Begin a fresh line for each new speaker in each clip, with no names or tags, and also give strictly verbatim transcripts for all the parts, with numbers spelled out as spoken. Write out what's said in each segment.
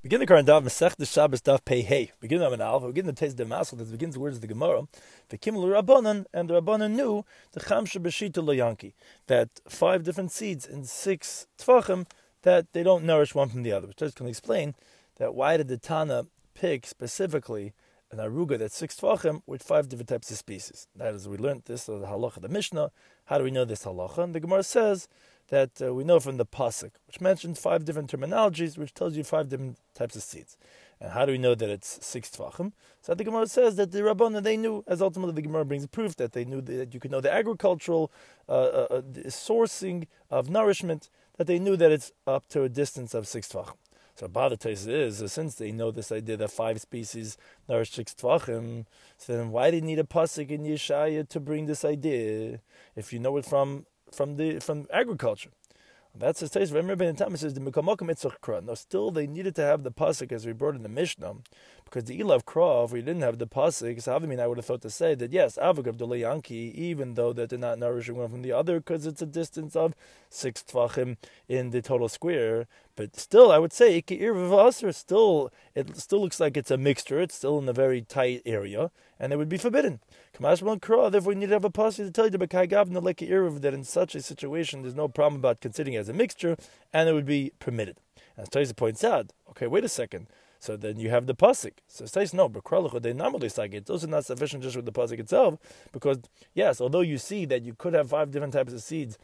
Begin the current daf Masech the Shabbos daf Pei Hey. Begin the Alpha. Begin the taste of the Masel that begins the words of the Gemara. The Kimel Rabbanan, and the Rabbanan knew the Chamsha B'Shita Loyanki, that five different seeds in six Tvachim that they don't nourish one from the other. Which just can explain that why did the Tana pick specifically an aruga that's six Tvachim with five different types of species. That is, we learned this of the halacha, the Mishnah. How do we know this halacha? And the Gemara says that uh, we know from the pasuk, which mentions five different terminologies, which tells you five different types of seeds. And how do we know that it's six tvachim? So the Gemara says that the Rabbanan, they knew, as ultimately the Gemara brings proof that they knew that you could know the agricultural uh, uh, the sourcing of nourishment, that they knew that it's up to a distance of six tvachim. So Bada Tais is, uh, since they know this idea that five species nourish six tvachim, so then why do you need a pasuk in Yeshaya to bring this idea if you know it from from the from agriculture? That's his taste. Remember, Ben Tam says the Mekamokim Itzach Kra. No, still they needed to have the pasuk as we brought in the Mishnah, because the Ilav Kra, if we didn't have the pasuk, so I mean, I would have thought to say that yes, Avagav Dolayanki, even though that they're not nourishing one from the other, because it's a distance of six tvachim in the total square. But still, I would say Ikir V'Vasar. Still, it still looks like it's a mixture. It's still in a very tight area, and it would be forbidden. Kamashman Kra. Therefore, we need to have a pasuk to tell you that in such a situation, there's no problem about considering it as a mixture, and it would be permitted. As Taisa points out, okay, wait a second. So then you have the pasuk. So Taisa, no, but they normally say it's also not sufficient just with the pasuk itself, because yes, although you see that you could have five different types of seeds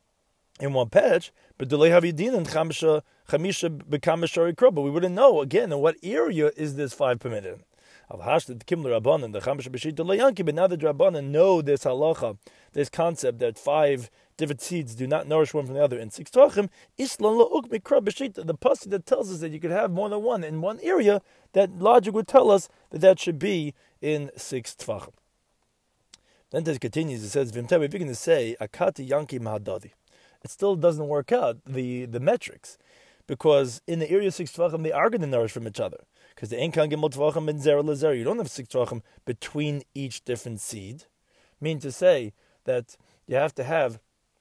in one patch, but delay have yidin and chamisha chamisha become shari crop. But we wouldn't know again in what area is this five permitted. Al hashd the kimler rabbanon the chamisha b'shita layanki. But now the rabbanon know this halacha, this concept that five different seeds do not nourish one from the other in six tvachim. Islan lauk mikra b'shita. The pasuk that tells us that you could have more than one in one area, that logic would tell us that that should be in six tvachim. Then it continues. It says v'imtei. We're going to say akati yanki mahadadi. It still doesn't work out, the, the metrics, because in the area of six tvachim, they are going to nourish from each other. Because the ein kan gimel tvachim ben zera lezer, you don't have six tvachim between each different seed. Mean to say that you have to have,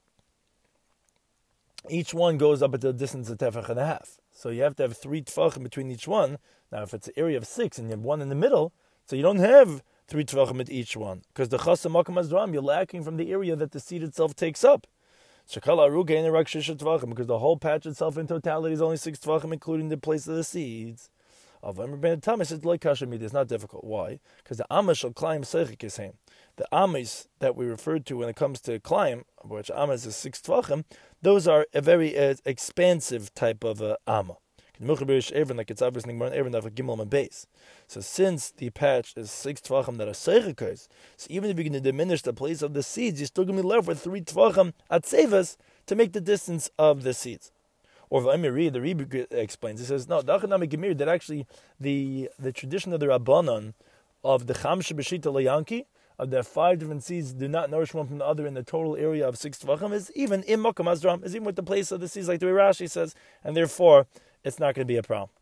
each one goes up at the distance of tefach and a half. So you have to have three tvachim between each one. Now if it's an area of six and you have one in the middle, so you don't have three tvachim at each one. Because the chasam makam azram, you're lacking from the area that the seed itself takes up. Because the whole patch itself in totality is only six tvachim, including the place of the seeds. It's not difficult. Why? Because the amas shall climb seichik is same. The amas that we referred to when it comes to climb, which amas is six tvachim, those are a very uh, expansive type of uh, amma. Like it's obviously a base. So since the patch is six tvachim that are seichikos, so even if you're going to diminish the place of the seeds, you're still going to be left with three tvachim at sevas to make the distance of the seeds. Or V'amiri, the Rebbe explains, he says, no, that actually the the tradition of the Rabbanon of the Chamsha B'Shita Layanki, of the five different seeds do not nourish one from the other in the total area of six tvachim, is even in Makam Azram, is even with the place of the seeds, like the way Rashi says, and therefore it's not going to be a problem.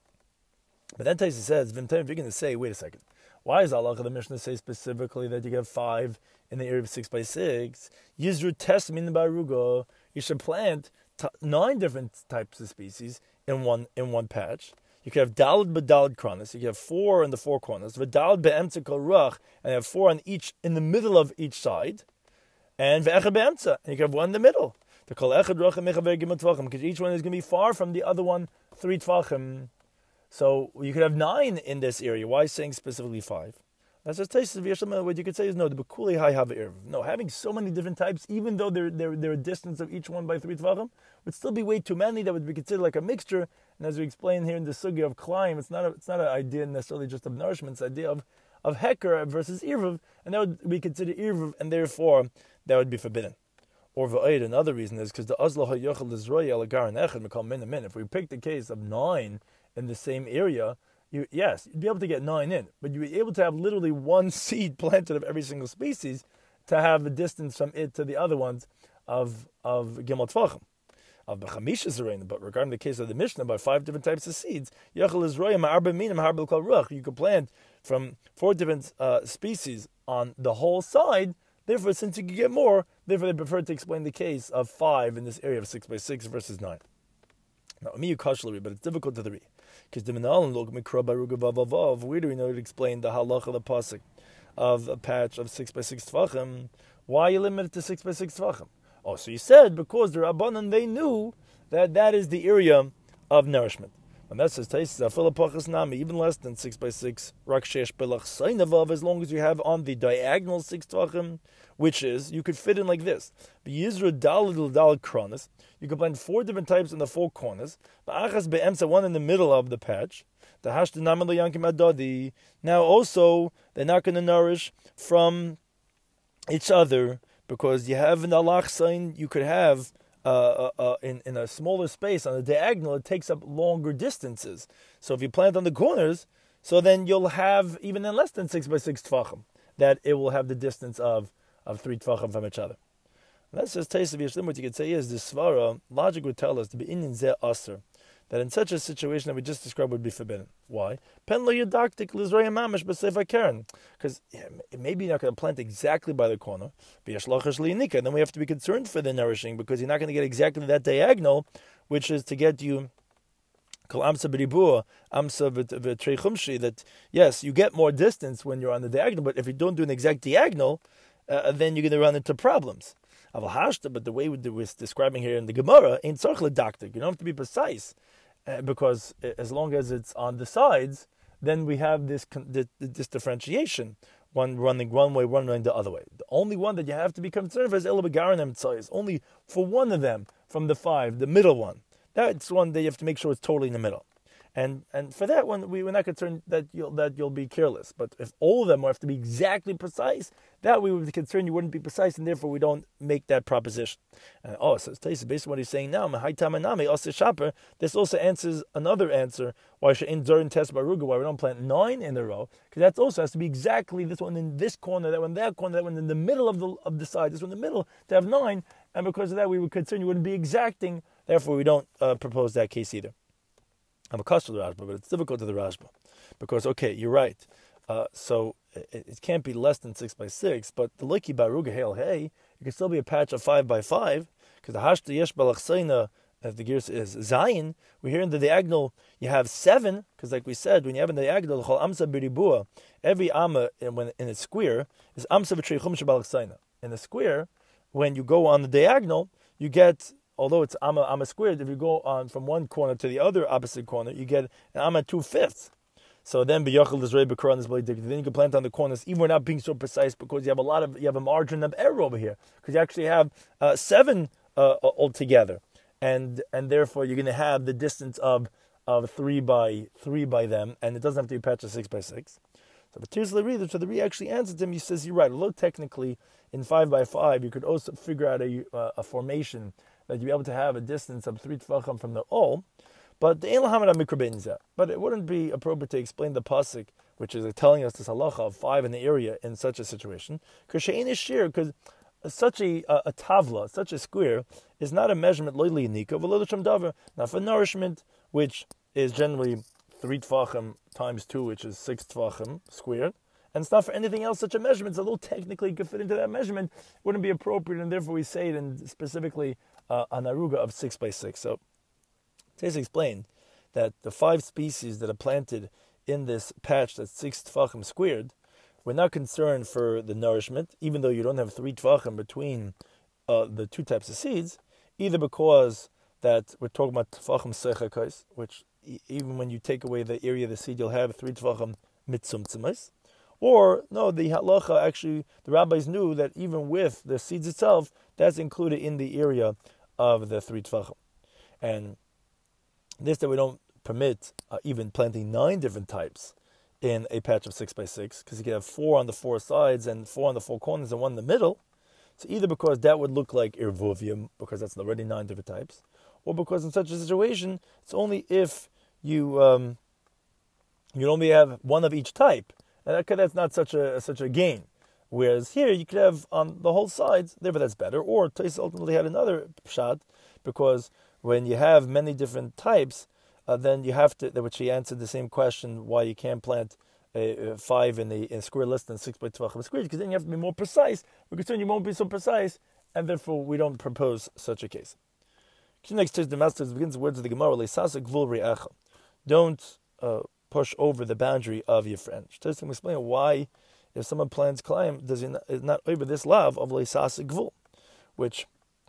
But then Taisa says, if you're going to say, wait a second, why is Allah the Mishnah say specifically that you get five in the area of six by six? Yizru test min barugo. You should plant t- nine different types of species in one in one patch. You could have dalad b'dalad kronos. You could have four in the four corners. V'dalad be'emtza kol ruach, and you have four on each in the middle of each side. And ve'echad be'emtza, and you could have one in the middle. The kol echad ruach mechaver gimel tvachim, because each one is going to be far from the other one, three tvachim. So you could have nine in this area. Why saying specifically five? That's just taste of Yeshua. What you could say is no, the Bekuli Hai have Irv. No, having so many different types, even though they're, they're, they're a distance of each one by three tvachim, would still be way too many. That would be considered like a mixture. And as we explained here in the sugya of climb, it's not a, it's not an idea necessarily just of nourishment. It's an idea of, of heker versus irv, and that would be considered irv, and therefore that would be forbidden. Or v'ayid, another reason is because the azlah hayochel izroya alagaran echad mekal min a min. If we pick the case of nine in the same area, you, yes, you'd be able to get nine in, but you'd be able to have literally one seed planted of every single species to have a distance from it to the other ones of of gimel tvachim, of b'chamisha zerayin. But regarding the case of the Mishnah, about five different types of seeds, yochel izroya ma'arba minim harbel kol ruach, you could plant from four different uh, species on the whole side. Therefore, since you could get more, therefore they prefer to explain the case of five in this area of six by six versus nine. Now, me you but it's difficult to read. Because the Menalan look mikra baruga vavavav. Where do we know to explain the halacha of the pasuk of a patch of six by six tvachim? Why you limit it to six by six tvachim? Oh, so you said because the Rabbanan they knew that that is the area of nourishment. And that says even less than six by six, as long as you have on the diagonal six tvachim, which is you could fit in like this. You could blend four different types in the four corners. One in the middle of the patch. Now also they're not going to nourish from each other because you have an alach sign. You could have. Uh, uh, uh, in, in a smaller space on the diagonal, it takes up longer distances. So if you plant on the corners, so then you'll have, even in less than six by six tfachim, that it will have the distance of, of three tfachim from each other. And that's just taste of Yeshlim. What you could say is, the svara, logic would tell us to be in zeh aser, that in such a situation that we just described would be forbidden. Why? Pen lo yadaktik lizraya mamish b'sefa karen. Because maybe you're not going to plant exactly by the corner, and then we have to be concerned for the nourishing, because you're not going to get exactly that diagonal, which is to get you kol amsa b'ribua, amsa v'trei chumshi, that yes, you get more distance when you're on the diagonal, but if you don't do an exact diagonal, uh, then you're going to run into problems. But the way we're describing here in the Gemara, ain't tzarich ledaktik. You don't have to be precise, uh, because as long as it's on the sides, then we have this this differentiation. One running one way, one running the other way. The only one that you have to be concerned for is ela begarim tzayis. Only for one of them from the five, the middle one. That's one that you have to make sure it's totally in the middle. And and for that one, we, we're not concerned that you'll that you'll be careless. But if all of them have to be exactly precise, that we would be concerned you wouldn't be precise, and therefore we don't make that proposition. And oh, so it's based on what he's saying now. This also answers another answer why in during test baruga why we don't plant nine in a row, because that also has to be exactly this one in this corner, that one in that corner, that one in the middle of the of the side, this one in the middle to have nine, and because of that we would concern you wouldn't be exacting. Therefore, we don't uh, propose that case either. I'm a customer to the Rashba, but it's difficult to the Rashba. Because, okay, you're right. Uh, so it, it can't be less than six by six, but the Liki Baruga Hail Hey, it can still be a patch of five by five, because the Hashta Yesh Balachseina, as the gears is Zayin, we hear in the diagonal you have seven, because like we said, when you have in the diagonal, Chol Amsa Biribua, every Amma in, when, in a square is Amsa V'trei Chum Balachseina. In the square, when you go on the diagonal, you get. Although it's amma, amma squared, if you go on from one corner to the other opposite corner, you get an amma two-fifths. So then, then you can plant on the corners, even without being so precise, because you have a lot of, you have a margin of error over here, because you actually have uh, seven uh, altogether, and and therefore you're going to have the distance of of three by three by them, and it doesn't have to be a patch of six by six. So the Tirzli reader, so the Re actually answered him. He says you're right. Although technically in five by five, you could also figure out a uh, a formation that you'd be able to have a distance of three tefachim from the all, but the ein lahamad mikrobinza. But it wouldn't be appropriate to explain the pasuk, which is telling us this halacha of five in the area in such a situation, because she'ein is sheer, because such a, a a tavla, such a square, is not a measurement loyli nika v'lo davar, not for nourishment, which is generally three tefachim times two, which is six tefachim squared. And it's not for anything else such a measurement. So although technically it could fit into that measurement, it wouldn't be appropriate, and therefore we say it in specifically uh, an aruga of six by six. So Tais explained that the five species that are planted in this patch that's six tefachim squared, we're not concerned for the nourishment, even though you don't have three tefachim between uh, the two types of seeds, either because that we're talking about tefachim sechakos, which e- even when you take away the area of the seed, you'll have three tefachim mitzumtzimos. Or, no, the halacha, actually, the rabbis knew that even with the seeds itself, that's included in the area of the three tefachim. And this that we don't permit uh, even planting nine different types in a patch of six by six, because you can have four on the four sides and four on the four corners and one in the middle. So either because that would look like irvuvium, because that's already nine different types, or because in such a situation, it's only if you um, you only have one of each type. And that's not such a such a gain. Whereas here you could have on the whole sides, therefore that's better. Or Tais ultimately had another pshat, because when you have many different types, uh, then you have to, which he answered the same question, why you can't plant a, a five in a, in a square less than six by twelve squares, because then you have to be more precise. We're concerned you won't be so precise, and therefore we don't propose such a case. Next, the master begins the words of the Gemara, don't uh, push over the boundary of your friend. Just to explain why, if someone plants climb, does it not, is not over this love of leisas gvul, which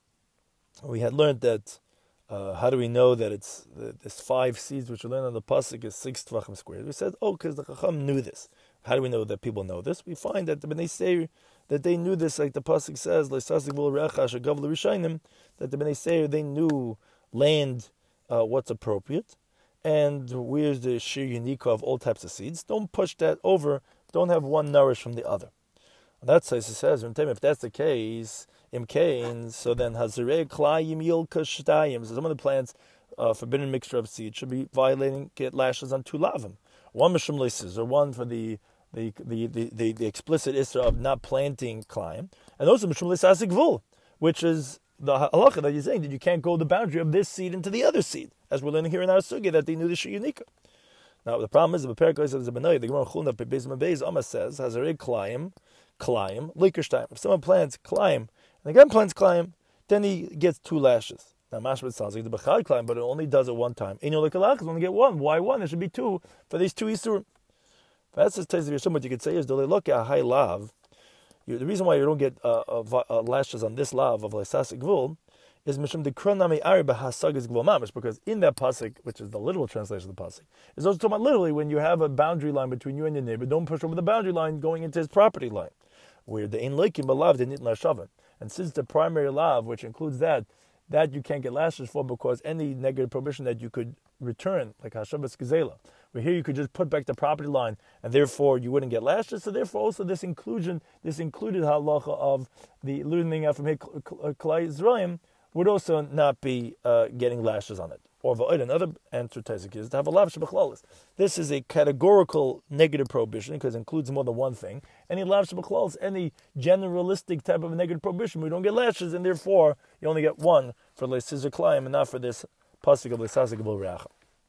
we had learned that. Uh, how do we know that it's uh, this five seeds which we learn on the pasuk is six tvachim squared? We said, oh, because the Chacham knew this. How do we know that people know this? We find that when they say that they knew this, like the pasuk says, leisas gvul rechash agav l'rishayim, that the Bnei Seir, they knew land, uh, what's appropriate, and where's the shir unika of all types of seeds. Don't push that over. Don't have one nourished from the other. And that's as it says, if that's the case, imkain, so then hazirei klayim yilka shtayim. So some of the plants, uh, forbidden mixture of seeds, should be violating, get lashes on two lavim. One mishum leases, or one for the the the the, the, the explicit isra of not planting klayim, and also mishum leisas gvul, which is the halacha that you're saying that you can't go the boundary of this seed into the other seed, as we're learning here in our sugya that they knew the shiyunika. Now the problem is the Perikos of the Benay, the Gemara Chulna Pebez Mabez Amma says hazirei klayim. Klayim, likerstein. If someone plants klayim, and again plants klayim, then he gets two lashes. Now, mashma sounds like the bechad klayim, but it only does it one time. Inyo lekalach is only get one. Why one? There should be two for these two isurim. That's just tells you what you could say is the look at high lav. The reason why you don't get uh, uh, uh, lashes on this lav of leisas gvul is mishum de kronami ari b'hasagas gvul mamish, because in that pasuk, which is the literal translation of the pasuk, is also talking about literally when you have a boundary line between you and your neighbor, don't push over the boundary line going into his property line. Where the in leikim b'lav the nit lashavan, and since the primary lav, which includes that, that you can't get lashes for because any negative prohibition that you could return, like hashavas gazela, where here you could just put back the property line, and therefore you wouldn't get lashes. So therefore, also this inclusion, this included halacha of the learning out from Klai Yisrael would also not be uh, getting lashes on it. Or another answer to is to have a lav shebachlalis. This is a categorical negative prohibition because it includes more than one thing. Any lav shebachlalis, any generalistic type of negative prohibition, we don't get lashes, and therefore you only get one for leisizah klayim and not for this pasuk of leisasik b'reacha.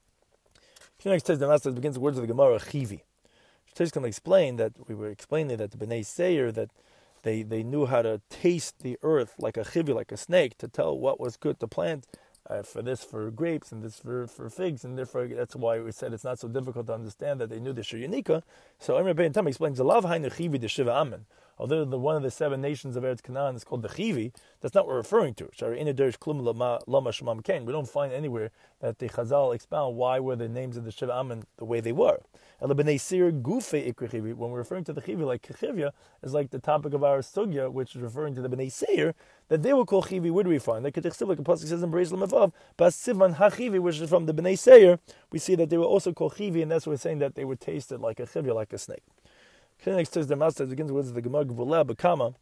Next says the master begins the words of the Gemara chivi. She's going to explain that we were explaining that the Bnei Seir that they they knew how to taste the earth like a chivi, like a snake, to tell what was good to plant. Uh, for this for grapes and this for, for figs, and therefore that's why we said it's not so difficult to understand that they knew the Shiryanika. So Emre Ben Tam explains the Lav Hainu Chivi the Shiva Amen. Although the one of the seven nations of Eretz Canaan is called the Chivi, that's not what we're referring to. We don't find anywhere that the Chazal expound why were the names of the Shiva Amen the way they were. When we're referring to the Chivi, like Chivya, is like the topic of our Sugya, which is referring to the Bnei Seir, that they were called Chivi. Where do we find? Like the Pasuk says in Bereis Lamav, Bas Sivan HaChivi, which is from the Bnei Seir, we see that they were also called Chivi, and that's what we're saying that they were tasted like a Chivya, like a snake. Next says the master begins with the Gemara Gvula B'Kama.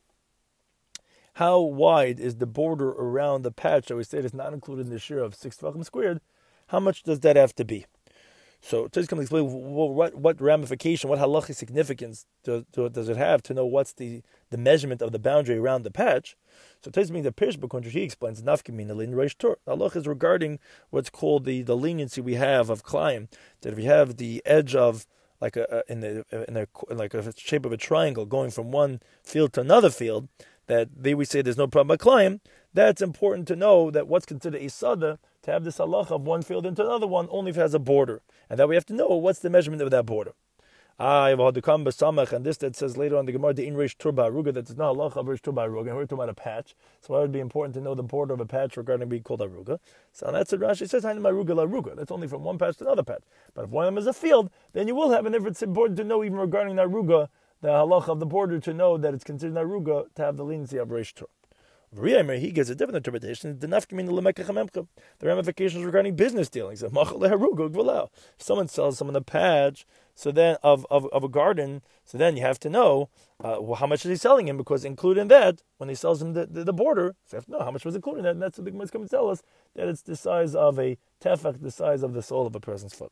How wide is the border around the patch that we said is not included in the share of six tvachim squared? How much does that have to be? So Tzid's going to explain what, what ramification, what halachic significance do, do, does it have to know what's the, the measurement of the boundary around the patch. So Tzid's means the Pirish B'Kuntrish, he explains nafkamina lin reish tur. Halach is regarding what's called the, the leniency we have of klayim, that if we have the edge of like a, in the in a like a shape of a triangle going from one field to another field, that they we say there's no problem by klayim. That's important to know that what's considered a sada to have this halacha of one field into another one only if it has a border, and that we have to know what's the measurement of that border. Ah, and this that says later on the Gemara the in reish tur ba'aruga that there's no halacha of reish tur ba'aruga, and we're talking about a patch. So why would it be important to know the border of a patch regarding being called aruga? So that's what Rashi says. Aruga l'aruga. That's only from one patch to another patch. But if one of them is a field, then you will have. And if it's important to know even regarding aruga, the halacha of the border, to know that it's considered aruga, to have the leniency of reish tur. He gives a different interpretation. The ramifications regarding business dealings. If someone sells someone a patch, so then of, of, of a garden, so then you have to know uh, well, how much is he selling him, because included in that, when he sells him the, the, the border, so you have to know how much was included in that, and that's what the Gemara is coming to tell us, that it's the size of a tefach, the size of the sole of a person's foot.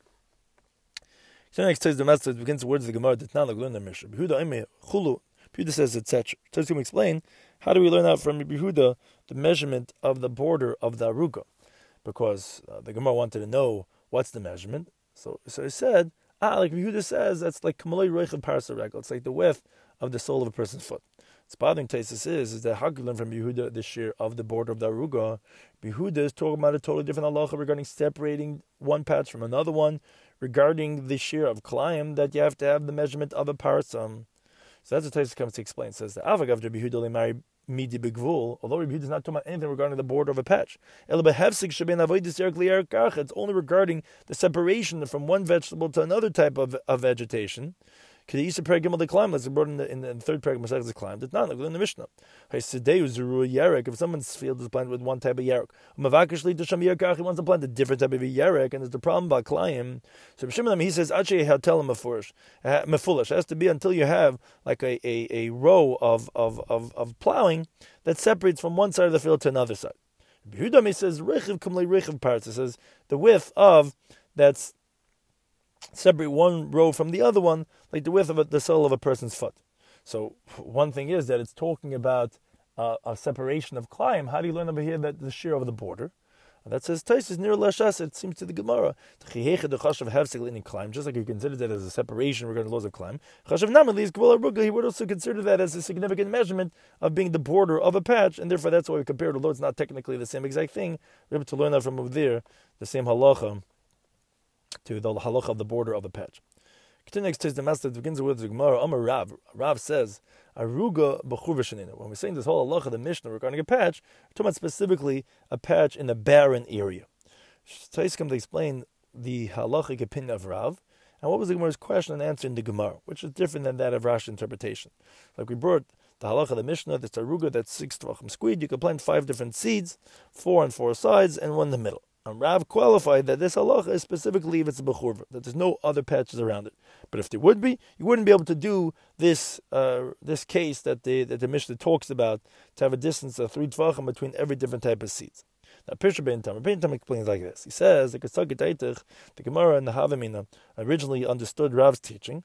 So next says the master begins the words of the Gemara that now learn the Mishnah. Yehuda says, et cetera. So he's going to explain how do we learn out from Yehuda the measurement of the border of the aruga, because uh, the Gemara wanted to know what's the measurement. So, so he said, ah, like Yehuda says, that's like kamalei roichel parasaragel. It's like the width of the sole of a person's foot. What's bothering Taisus is, is that how can you learn from Yehuda the shear of the border of the aruga? Yehuda is talking about a totally different halacha regarding separating one patch from another one, regarding the shear of Klayim that you have to have the measurement of a parsam. So that's what Tosfos comes to explain. It says the Avagav Rabbi Yehuda lemari midi begvul, although Rabbi Yehuda is not talking about anything regarding the border of a patch. It's only regarding the separation from one vegetable to another type of, of vegetation. Let's brought in the, in the third paragraph of the climb. That's not like in the Mishnah. If someone's field is planted with one type of yarek, he wants to plant a different type of yarek, and there's the problem about climb. So he says, mefulish. It has to be until you have like a, a, a row of, of, of, of plowing that separates from one side of the field to another side. He says, it says the width of that's separate one row from the other one, like the width of a, the sole of a person's foot. So one thing is that it's talking about uh, a separation of Klayim. How do you learn over here that the shear of the border? And that says Tosfos near Lashas. It seems to the Gemara, just like he considers that as a separation regarding the laws of Klayim. He would also consider that as a significant measurement of being the border of a patch, and therefore that's why we compare it. Although it's not technically the same exact thing, we're able to learn that from over there, the same halacha, to the halacha of the border of the patch. Continue next to the master begins with the Gemara. Amar Rav. Rav says, "Aruga b'chur v'shenina." When we're saying this whole halacha, the Mishnah regarding a patch, we're talking about specifically a patch in a barren area. Tosfos comes to explain the halachic opinion of Rav, and what was the Gemara's question and answer in the Gemara, which is different than that of Rashi interpretation. Like we brought the halacha of the Mishnah, that's aruga, that's six tvachim squid. You can plant five different seeds, four on four sides, and one in the middle. And Rav qualified that this halacha is specifically if it's a bechurva, that there's no other patches around it. But if there would be, you wouldn't be able to do this uh, this case that the that the Mishnah talks about, to have a distance of three tvachim between every different type of seeds. Now, Pirsha Ben Tam, Ben Tam explains like this. He says the the Gemara and the Havamina originally understood Rav's teaching,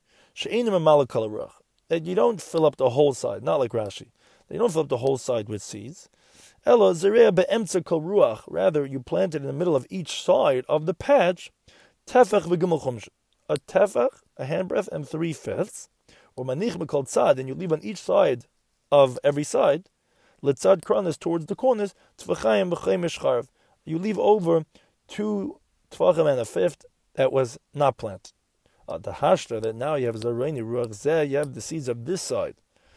that you don't fill up the whole side, not like Rashi. You don't fill up the whole side with seeds. Ella zerea be'emtza kol ruach. Rather, you plant it in the middle of each side of the patch. Tefach v'gimel chumsh. A tefach, a handbreadth, and three fifths. Or manich mekol tzad, and you leave on each side of every side. Letzad kronis, towards the corners. Tvachayim v'chayim eshcharv. You leave over two tvachim and a fifth that was not planted. Uh, the hashta that now you have zareni ruach zeh. You have the seeds of this side.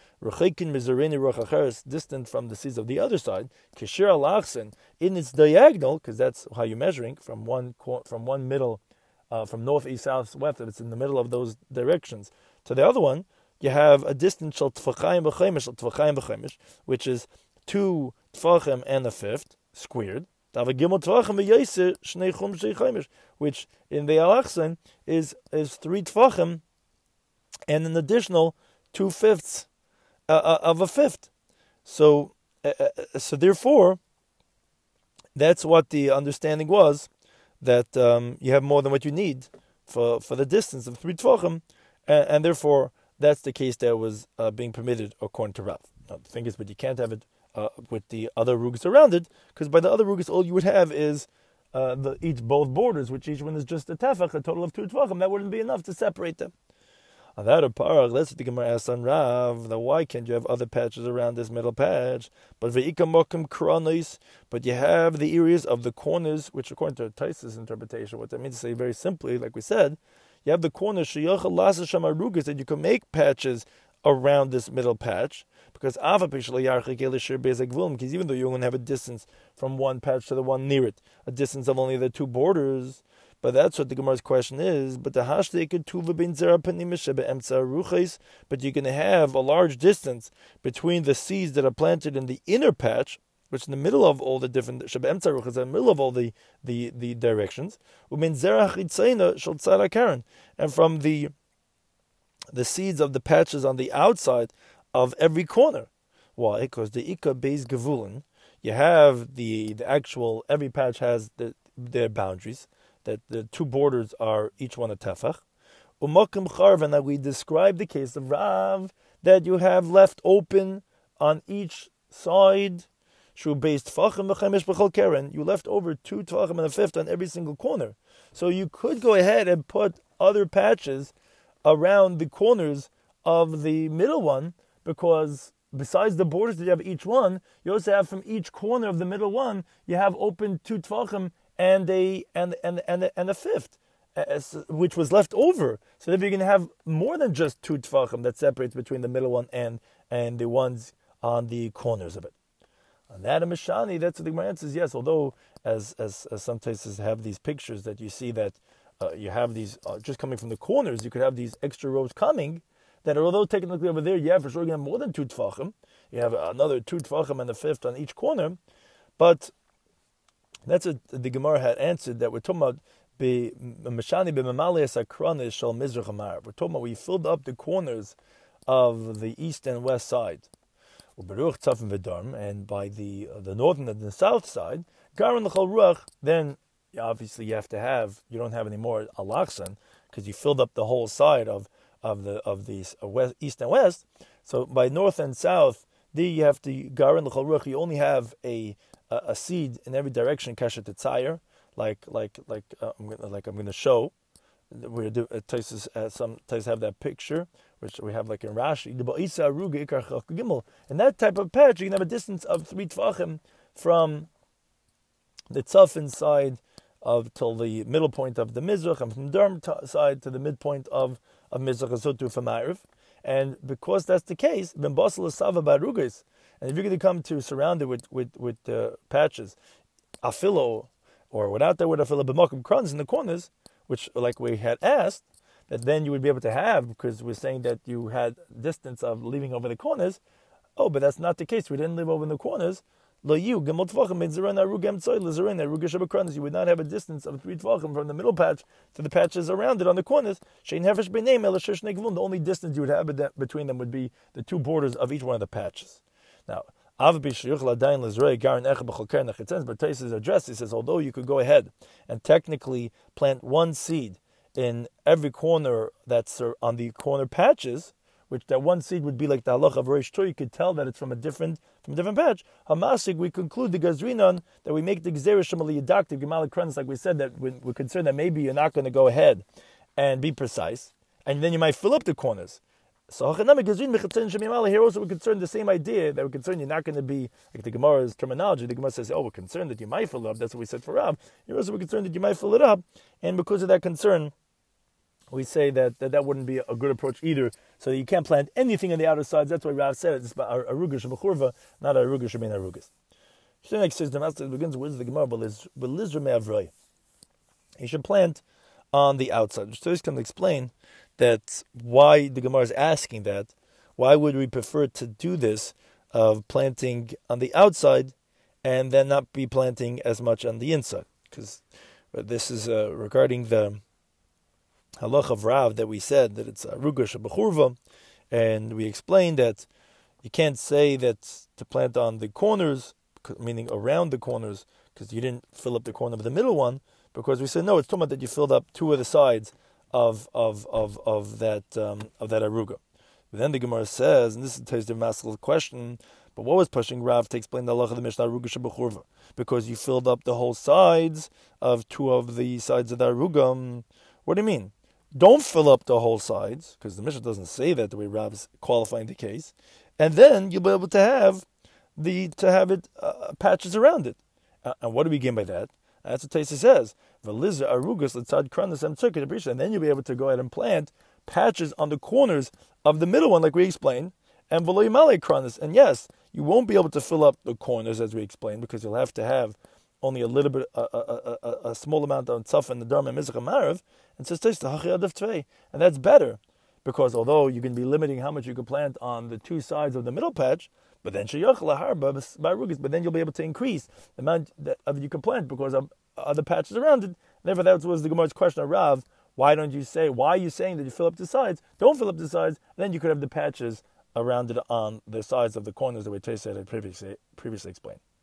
Distant from the seeds of the other side, kishir alachsen, in its diagonal, because that's how you're measuring from one from one middle, uh, from north, east, south, west. It's in the middle of those directions. To the other one, you have a distance shel tfachayim b'chaimish, shel tfachayim b'chaimish, which is two tfachim and a fifth squared. Which in the alachsen is is three tfachim and an additional two fifths. Uh, of a fifth, so uh, so therefore, that's what the understanding was, that um, you have more than what you need for, for the distance of three tvachim, and, and therefore that's the case that was uh, being permitted according to Rav. Now the thing is, but you can't have it uh, with the other rugas around it, because by the other rugas all you would have is uh, the each both borders, which each one is just a tefach, a total of two tvachim. That wouldn't be enough to separate them. On that parag, that's what the Gemara asks on Rav. Now, why can't you have other patches around this middle patch? But ve'ikamokim kronos. But you have the areas of the corners, which according to Tosfos' interpretation, what that means to say very simply, like we said, you have the corners sheyachal lasa sham arugas, that you can make patches around this middle patch, because because even though you only have a distance from one patch to the one near it, a distance of only the two borders. But that's what the Gemara's question is. But the but you're going to have a large distance between the seeds that are planted in the inner patch, which is in the middle of all the different is in the middle of all the the, the directions, and from the the seeds of the patches on the outside of every corner. Why? Because the Ika Beis Gevulin, you have the the actual, every patch has the, their boundaries, that the two borders are each one a tefach. Umakim charvan, that we describe the case of Rav, that you have left open on each side. Shu based tfachim v'chemesh b'chol keren. You left over two tfachim and a fifth on every single corner. So you could go ahead and put other patches around the corners of the middle one, because besides the borders that you have each one, you also have from each corner of the middle one, you have open two tfachim and a and and and and a fifth, as, which was left over. So if you're going to have more than just two tefachim that separates between the middle one and and the ones on the corners of it. On that a Mishani, that's what the Gemara answers. Yes, although as, as as some places have these pictures that you see that uh, you have these uh, just coming from the corners, you could have these extra rows coming. That although technically over there you have for sure you have more than two tefachim, you have another two tefachim and the fifth on each corner, but that's what the Gemara had answered, that we're talking about be Mishani b'mamalias akranis shel mizrach hamarav. We're talking about we filled up the corners of the east and west side, uberuch tzafim v'darm, and by the uh, the northern and the south side, garan l'chol ruach. Then obviously you have to have you don't have any more alachsan because you filled up the whole side of of the of the west, east and west. So by north and south, the you have to garan l'chol ruach. You only have a a, a seed in every direction, kashet tzayir, like like like uh, I'm gonna, like I'm going to show. We do uh, Taisus, uh, some Taisus have that picture, which we have like in Rashi. In that type of patch, you can have a distance of three tefachim from the tzafin side of till the middle point of the mizrach, and from the derm t- side to the midpoint of of mizrach, and so to from ma'ariv. And because that's the case, ben basel sava barugis. And if you're going to come to surround it with with with uh, patches, afilo, or without that word afilo b'makom kruns in the corners, which, like we had asked, that then you would be able to have, because we're saying that you had distance of leaving over the corners. Oh, but that's not the case. We didn't live over in the corners. Lo you gemol tvachim min zeron arugem tzoy lezeron aruga shabakruns. You would not have a distance of three tvachim from the middle patch to the patches around it on the corners. Shein hefesh b'neim el shesh negvun. The only distance you would have between them would be the two borders of each one of the patches. Now, but Taisus address, he says, although you could go ahead and technically plant one seed in every corner that's on the corner patches, which that one seed would be like the halach of Rosh Tur, you could tell that it's from a different from a different patch. Hamasig, we conclude the Gazrinon that we make the Gzerish Shamaliyadaktiv Gemalik Kruns, like we said, that we're concerned that maybe you're not going to go ahead and be precise, and then you might fill up the corners. So here also we're concerned the same idea, that we're concerned you're not going to be, like the Gemara's terminology, the Gemara says, oh, we're concerned that you might fill it up. That's what we said for Rav. Here also we're concerned that you might fill it up. And because of that concern, we say that that, that wouldn't be a good approach either. So you can't plant anything on the outer sides. That's why Rav said it's about aruga shebechurva, not aruga shebein arugas. So next says the master begins with the Gemara, belizra me'avroi. He should plant on the outside. So he's going to explain that why the Gemara is asking that. Why would we prefer to do this of planting on the outside and then not be planting as much on the inside? Because this is uh, regarding the halach of Rav that we said that it's aruga shebechurva, and we explained that you can't say that to plant on the corners, meaning around the corners, because you didn't fill up the corner of the middle one, because we said no, it's talking about that you filled up two of the sides of of of of that um, of that aruga. But then the Gemara says, and this is the masculine question, but what was pushing Rav to explain the halacha of the Mishnah aruga shebechurva? Because you filled up the whole sides of two of the sides of the aruga. What do you mean? Don't fill up the whole sides, because the Mishnah doesn't say that the way Rav is qualifying the case, and then you'll be able to have the to have it uh, patches around it. Uh, and what do we gain by that? That's what Taisa says. V'liza arugas l'tzad kranas and tzurkid, and then you'll be able to go ahead and plant patches on the corners of the middle one, like we explained, and v'lo yimale kranas. And yes, you won't be able to fill up the corners as we explained, because you'll have to have only a little bit, a, a, a, a small amount of tzaf in the dharma and mizrach marav, and says Taisa hachiyad of tvei, and that's better, because although you can be limiting how much you can plant on the two sides of the middle patch, but then but then you'll be able to increase the amount that you can plant because of other patches around it. And therefore, that was the Gemara's question of Rav. Why don't you say? Why are you saying that you fill up the sides? Don't fill up the sides. Then you could have the patches around it on the sides of the corners that we had previously previously explained.